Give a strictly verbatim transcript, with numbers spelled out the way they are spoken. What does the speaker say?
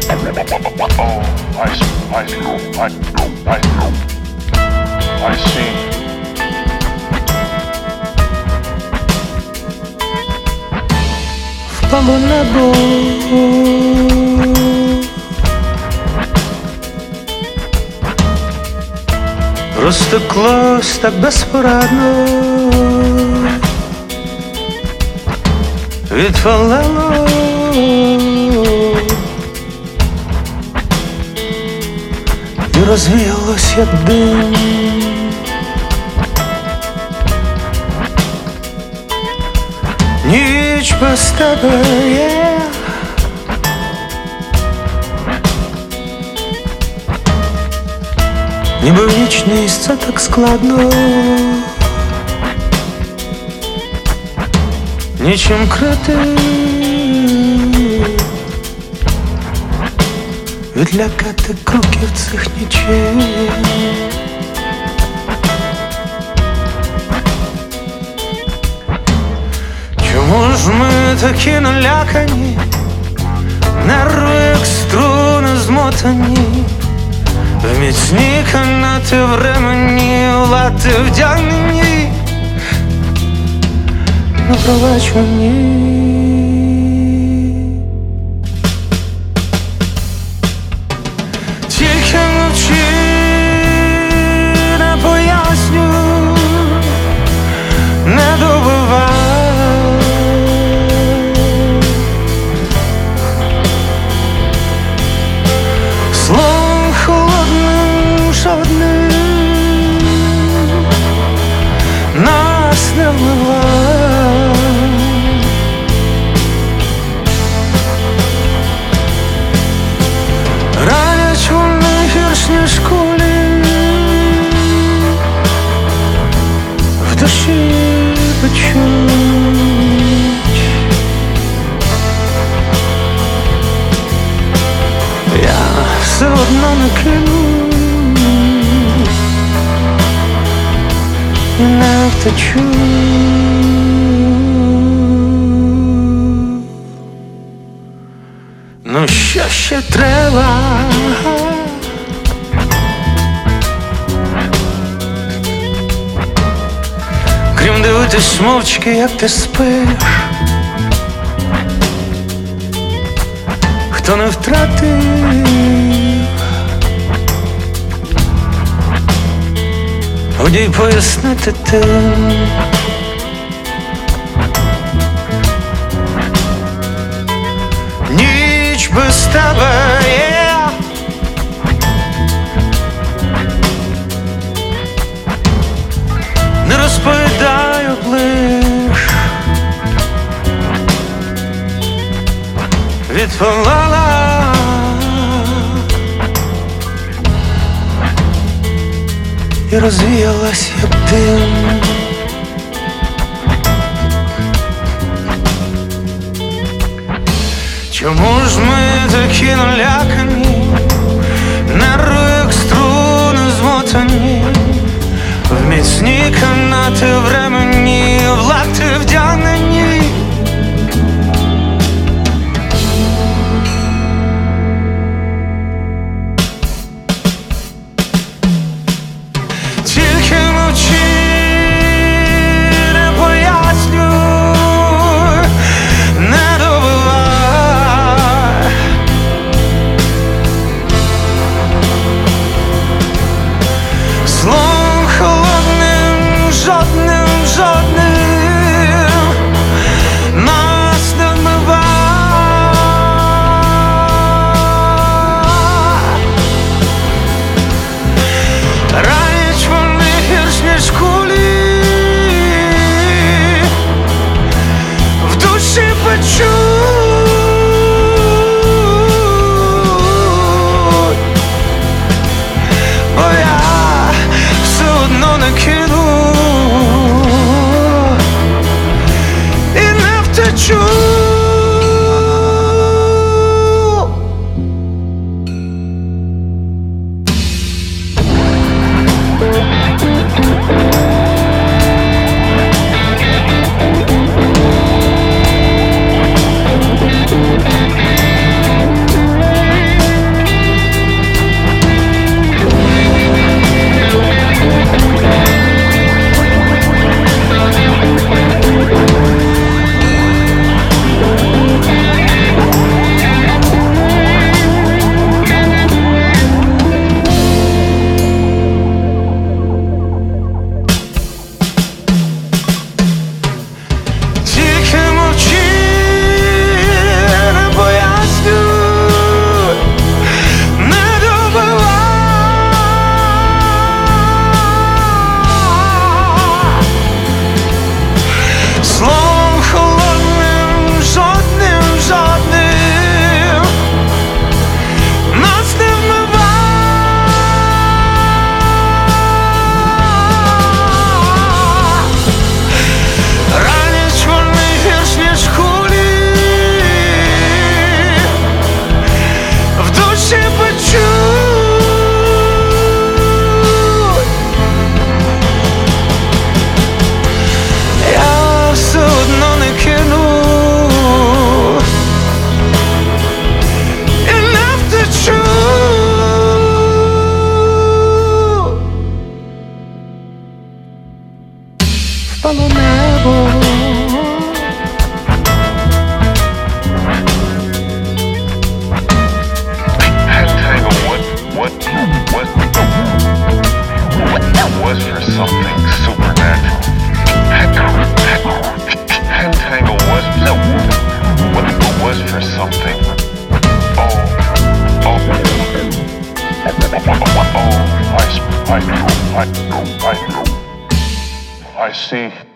I, I, I, I, I see. Впало небо, розтеклось так безпорадно, відвалило і розвіялось, як дим. Ніч без тебе є, ніби в нічність це так складно, нічим крити, відлякати кроків цих нічей. Чому ж ми такі налякані, нерви як струни змотані, в міцні канати в ремені, лати вдягнені, ну пробач мені. Тільки мовчи, не поясню, не добивай. Словом холодним, жодним нас не вмивай. Ранять вони гірш, ніж кулі, в душі печуть. Я все одно не кину і не втечу. Ну що ще треба? Крім дивитись мовчки, як ти спиш, хто не втратив, годі й пояснити тим. Ніч без тебе є, не розповідаю ближ, відпалала і розвіялась, як дим. Чому ж ми такі налякані, нерви як струни змотані, в міцні канати в ремені, в лати вдягнені, тільки мовчи, не поясню, не добивай. Словом холодним, жодним, жодним I, I, I see